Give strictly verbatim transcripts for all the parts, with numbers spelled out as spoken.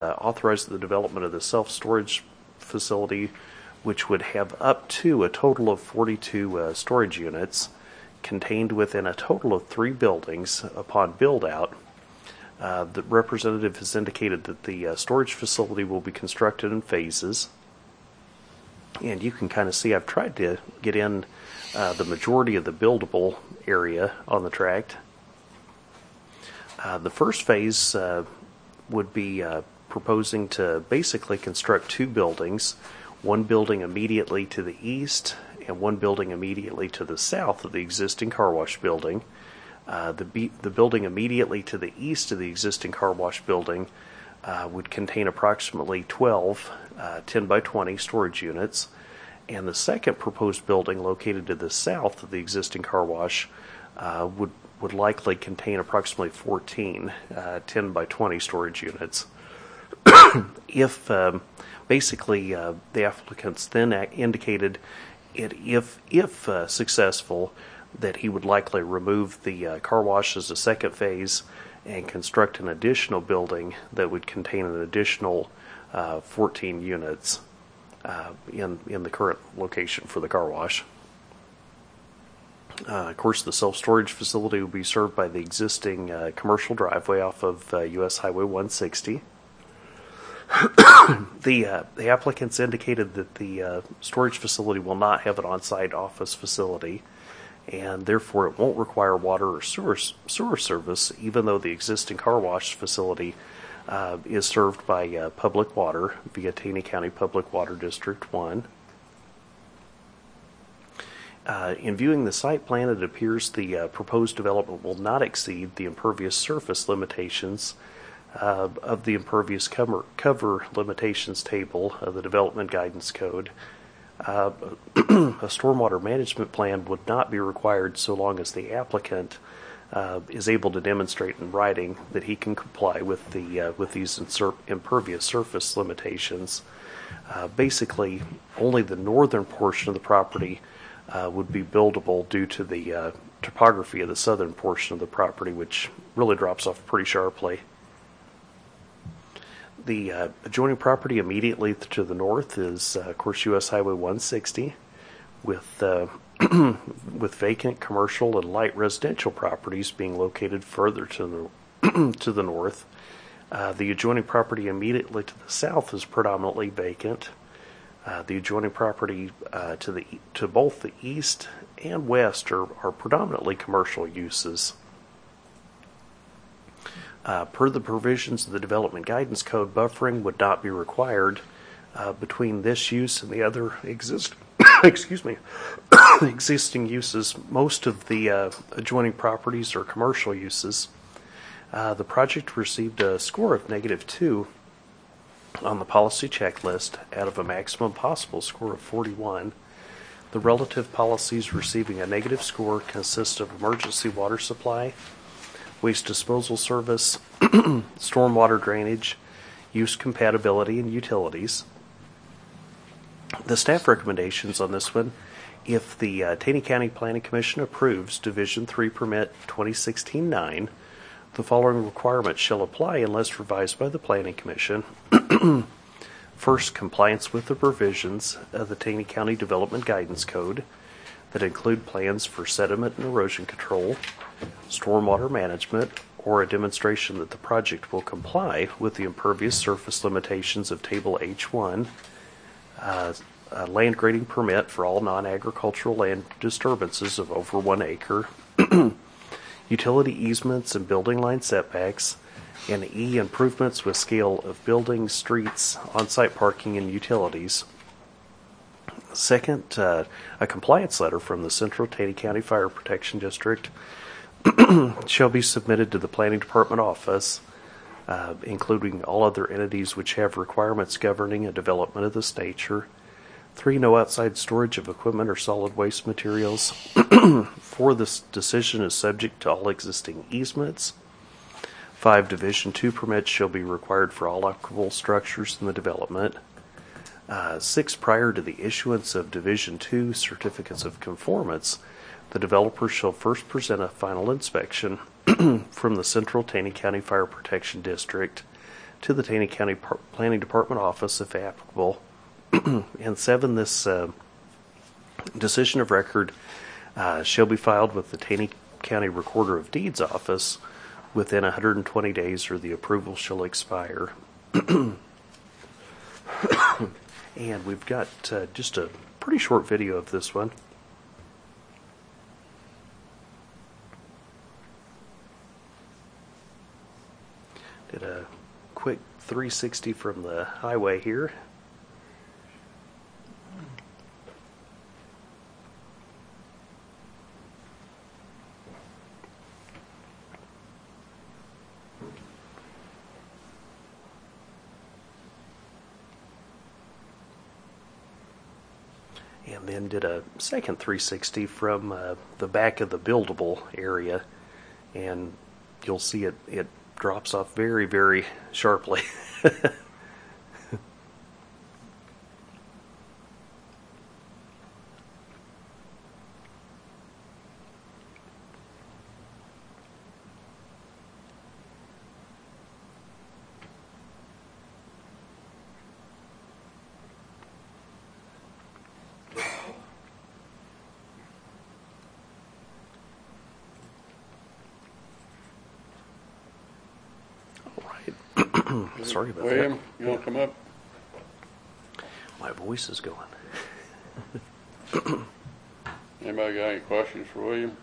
uh, authorize the development of the self-storage facility, which would have up to a total of forty-two uh, storage units contained within a total of three buildings upon build-out. Uh, the representative has indicated that the uh, storage facility will be constructed in phases. And you can kind of see I've tried to get in uh, the majority of the buildable area on the tract. Uh, the first phase uh, would be uh, proposing to basically construct two buildings, one building immediately to the east and one building immediately to the south of the existing car wash building. Uh, the, be- the building immediately to the east of the existing car wash building uh, would contain approximately twelve uh, ten by twenty storage units, and the second proposed building located to the south of the existing car wash uh, would, would likely contain approximately fourteen uh, ten by twenty storage units. If um, basically uh, the applicants then indicated it, if, if uh, successful, that he would likely remove the uh, car wash as a second phase and construct an additional building that would contain an additional uh, fourteen units uh, in, in the current location for the car wash. Uh, of course, the self-storage facility will be served by the existing uh, commercial driveway off of uh, U S Highway one sixty. the uh, the applicants indicated that the uh, storage facility will not have an on-site office facility, and therefore it won't require water or sewer, sewer service, even though the existing car wash facility uh, is served by uh, public water via Taney County Public Water District one. Uh, in viewing the site plan, it appears the uh, proposed development will not exceed the impervious surface limitations uh, of the impervious cover, cover limitations table of the Development Guidance Code. Uh, a stormwater management plan would not be required so long as the applicant uh, is able to demonstrate in writing that he can comply with the uh, with these insur- impervious surface limitations. Uh, basically, only the northern portion of the property uh, would be buildable due to the uh, topography of the southern portion of the property, which really drops off pretty sharply. The uh, adjoining property immediately to the north is, uh, of course, U S Highway one sixty, with uh, with vacant commercial and light residential properties being located further to the to the north. Uh, the adjoining property immediately to the south is predominantly vacant. Uh, the adjoining property uh, to the to both the east and west are, are predominantly commercial uses. Uh, per the provisions of the Development Guidance Code, buffering would not be required uh, between this use and the other exist excuse me existing uses. Most of the uh, adjoining properties are commercial uses. Uh, the project received a score of negative two on the policy checklist out of a maximum possible score of forty-one. The relative policies receiving a negative score consist of emergency water supply, waste disposal service, stormwater drainage, use compatibility, and utilities. The staff recommendations on this one: if the uh, Taney County Planning Commission approves Division three Permit twenty sixteen dash nine, the following requirements shall apply unless revised by the Planning Commission. First, compliance with the provisions of the Taney County Development Guidance Code that include plans for sediment and erosion control, stormwater management, or a demonstration that the project will comply with the impervious surface limitations of Table H one, uh, a land grading permit for all non-agricultural land disturbances of over one acre, utility easements and building line setbacks, and E, improvements with scale of buildings, streets, on-site parking, and utilities. Second, uh, a compliance letter from the Central Taney County Fire Protection District shall be submitted to the Planning Department office, uh, including all other entities which have requirements governing a development of this nature. Three, no outside storage of equipment or solid waste materials. Four, this decision is subject to all existing easements. Five, Division two permits shall be required for all applicable structures in the development. Uh, six, prior to the issuance of Division two certificates of conformance, the developer shall first present a final inspection from the Central Taney County Fire Protection District to the Taney County Par- Planning Department office if applicable. And seven, this uh, decision of record uh, shall be filed with the Taney County Recorder of Deeds office within one hundred twenty days, or the approval shall expire. And we've got uh, just a pretty short video of this one. Did a quick three sixty from the highway here. And then did a second three sixty from uh, the back of the buildable area, and you'll see it, it drops off very, very sharply. Sorry about William, that. you want to come up? My voice is going. Anybody got any questions for William?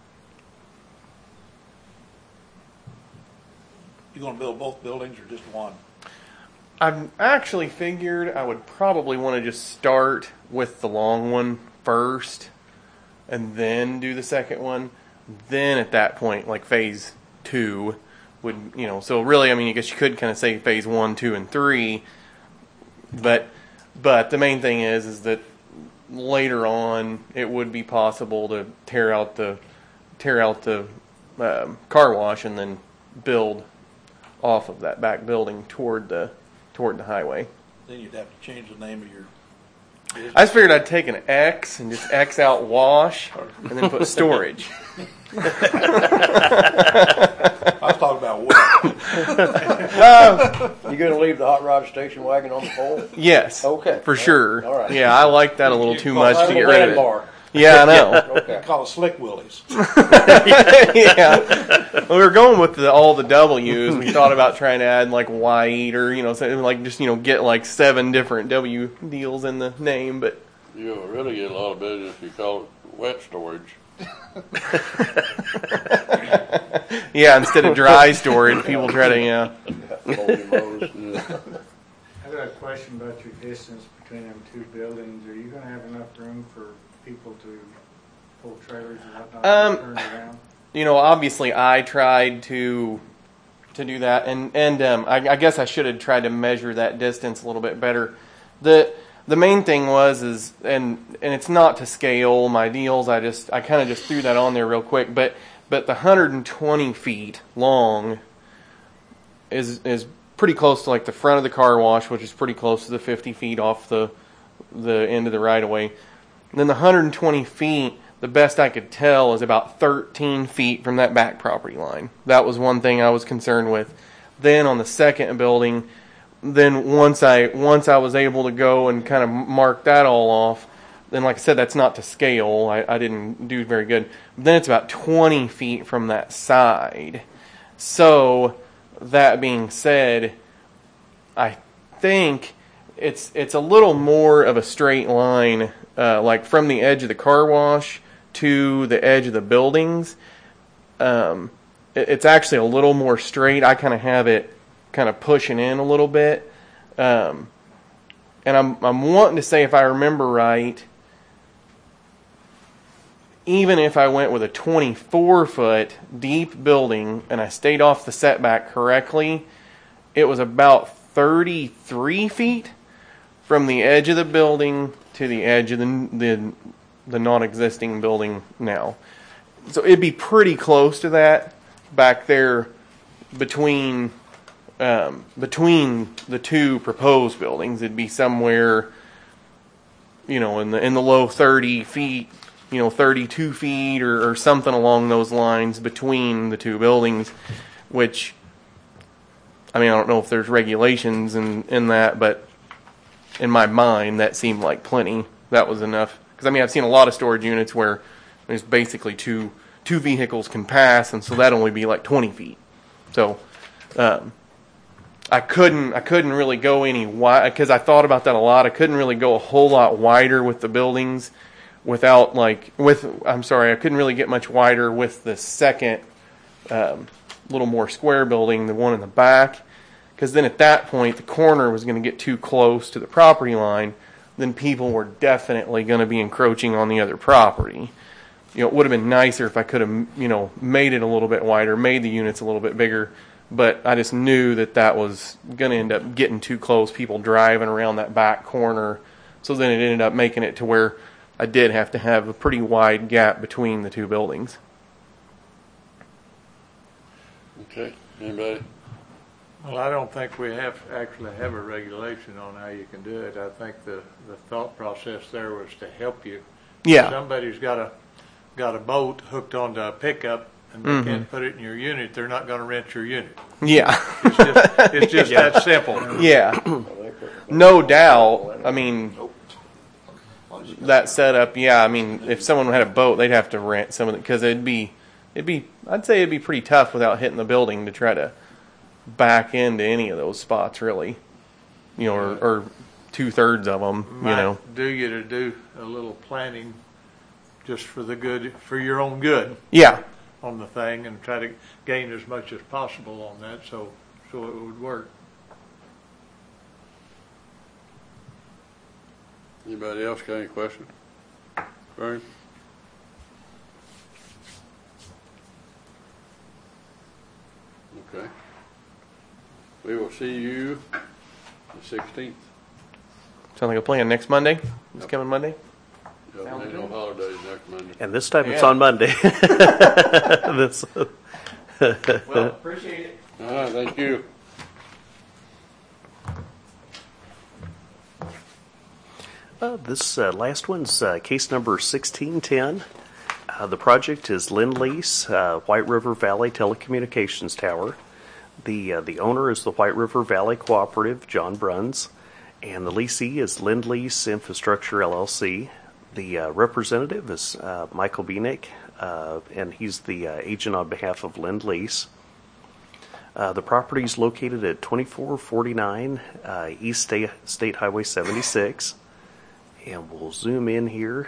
You gonna build both buildings or just one? I've actually figured I would probably want to just start with the long one first and then do the second one. Then at that point, like phase two would, you know, so really, I mean, I guess you could kind of say phase one, two, and three. But, but the main thing is, is that later on, it would be possible to tear out the, tear out the um, car wash and then build off of that back building toward the, toward the highway. Then you'd have to change the name of your business. I just figured I'd take an X and just X out wash and then put storage. I was talking about what? You going to leave the hot rod station wagon on the pole? Yes. Okay. For sure. All right. Yeah, I like that a little You too call much that to a get rid of it. Bar. Yeah, I know. Okay. Call it Slick Willies. Yeah. Well, we were going with the, all the W's. We thought about trying to add like white or, you know, something like just, you know, get like seven different W deals in the name, but You'll really get a lot of business if you call it wet storage. yeah, instead of dry storage, people try to, yeah. Holy Moses. I've got a question about your distance between them two buildings. Are you going to have enough room for people to pull trailers and whatnot Um, and turn around? You know, obviously I tried to to do that, and and um, I, I guess I should have tried to measure that distance a little bit better. The the main thing was is and and it's not to scale my deals. I just I kind of just threw that on there real quick, but but the one hundred twenty feet long is is pretty close to like the front of the car wash, which is pretty close to the fifty feet off the the end of the right of way. And then the one hundred twenty feet, the best I could tell, is about thirteen feet from that back property line. That was one thing I was concerned with. Then on the second building, then once I once I was able to go and kind of mark that all off, then like I said, that's not to scale. I, I didn't do very good. Then it's about twenty feet from that side. So that being said, I think it's it's a little more of a straight line, uh, like from the edge of the car wash to the edge of the buildings. Um, it, it's actually a little more straight. I kind of have it kind of pushing in a little bit, um, and I'm I'm wanting to say, if I remember right, even if I went with a twenty-four foot deep building and I stayed off the setback correctly, it was about thirty-three feet from the edge of the building to the edge of the the, the non-existing building now. So it'd be pretty close to that back there between um, between the two proposed buildings. It'd be somewhere, you know, in the in the low thirty feet, you know, thirty-two feet or, or something along those lines between the two buildings, which I mean, I don't know if there's regulations in, in that, but in my mind, that seemed like plenty. That was enough. Because, I mean, I've seen a lot of storage units where there's basically two two vehicles can pass, and so that'd only be like twenty feet. So, um, I couldn't I couldn't really go any wide, because I thought about that a lot. I couldn't really go a whole lot wider with the buildings without, like, with, I'm sorry, I couldn't really get much wider with the second um, little more square building, the one in the back, because then at that point the corner was going to get too close to the property line. Then people were definitely going to be encroaching on the other property. You know, it would have been nicer if I could have, you know, made it a little bit wider, made the units a little bit bigger, but I just knew that that was going to end up getting too close, people driving around that back corner. So then it ended up making it to where I did have to have a pretty wide gap between the two buildings. Okay, anybody? Well, I don't think we have, actually have a regulation on how you can do it. I think the, the thought process there was to help you. Yeah. If somebody's got a, got a boat hooked onto a pickup and they Mhm. can't put it in your unit, they're not gonna rent your unit. Yeah. It's just, it's just that simple. Yeah. No doubt. I mean, that setup, yeah, I mean, if someone had a boat, they'd have to rent some of it, because it'd be, it'd be, I'd say it'd be pretty tough without hitting the building to try to back into any of those spots, really. You know, or, or two thirds of them, you Might know. do you to do a little planning just for the good, for your own good Yeah. on the thing, and try to gain as much as possible on that, so, so it would work. Anybody else got any questions? Vern? Okay. We will see you the sixteenth. Sound like a plan next Monday? This coming Monday? Yep, ain't no holidays next Monday. And this time it's Yeah. on Monday. This, Well, appreciate it. All right, thank you. uh, this uh, last one's uh, case number sixteen ten. Uh, the project is Lend Lease, uh, White River Valley Telecommunications Tower. The uh, the owner is the White River Valley Cooperative, John Bruns, and the leasee is Lend Lease Infrastructure L L C. The uh, representative is uh, Michael Bienick, uh, and he's the uh, agent on behalf of Lend Lease. Uh, the property is located at twenty-four forty-nine uh, East State, State Highway seventy-six. And we'll zoom in here.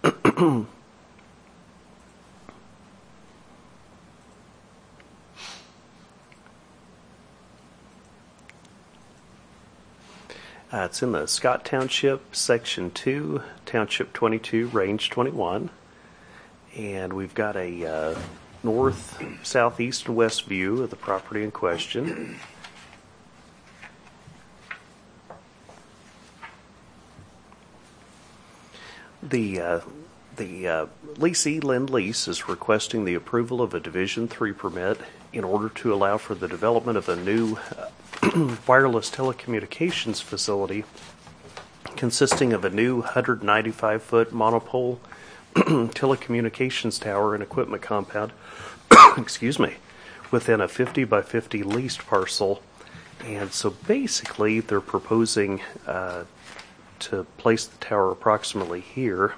Uh, it's in the Scott Township, Section two, Township twenty-two, Range twenty-one. And we've got a uh, north, southeast, and west view of the property in question. The uh, the uh, leasee, Lend Lease, is requesting the approval of a Division three permit in order to allow for the development of a new uh, wireless telecommunications facility consisting of a new one hundred ninety-five foot monopole telecommunications tower and equipment compound, excuse me, within a fifty by fifty leased parcel. And so basically they're proposing uh, to place the tower approximately here.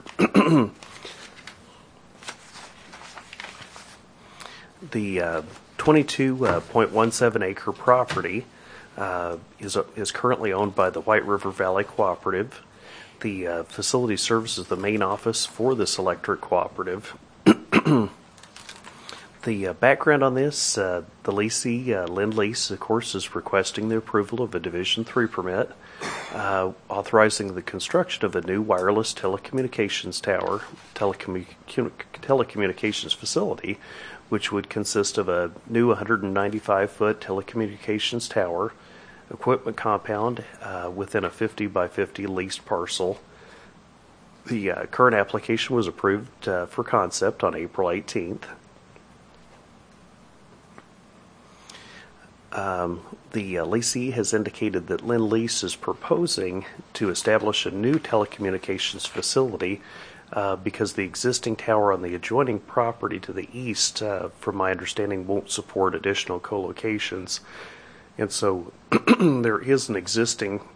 The uh, twenty-two point one seven acre property uh, is uh, is currently owned by the White River Valley Cooperative. The uh, facility serves as the main office for this electric cooperative. The uh, background on this, uh, the leasee, uh, Lend Lease, of course, is requesting the approval of a Division three permit, uh, authorizing the construction of a new wireless telecommunications tower, telecommu- telecommunications facility, which would consist of a new one hundred ninety-five foot telecommunications tower, equipment compound uh, within a fifty by fifty leased parcel. The uh, current application was approved uh, for concept on April eighteenth. Um, the uh, leasee has indicated that Lend Lease is proposing to establish a new telecommunications facility uh, because the existing tower on the adjoining property to the east, uh, from my understanding, won't support additional co-locations. And so there is an existing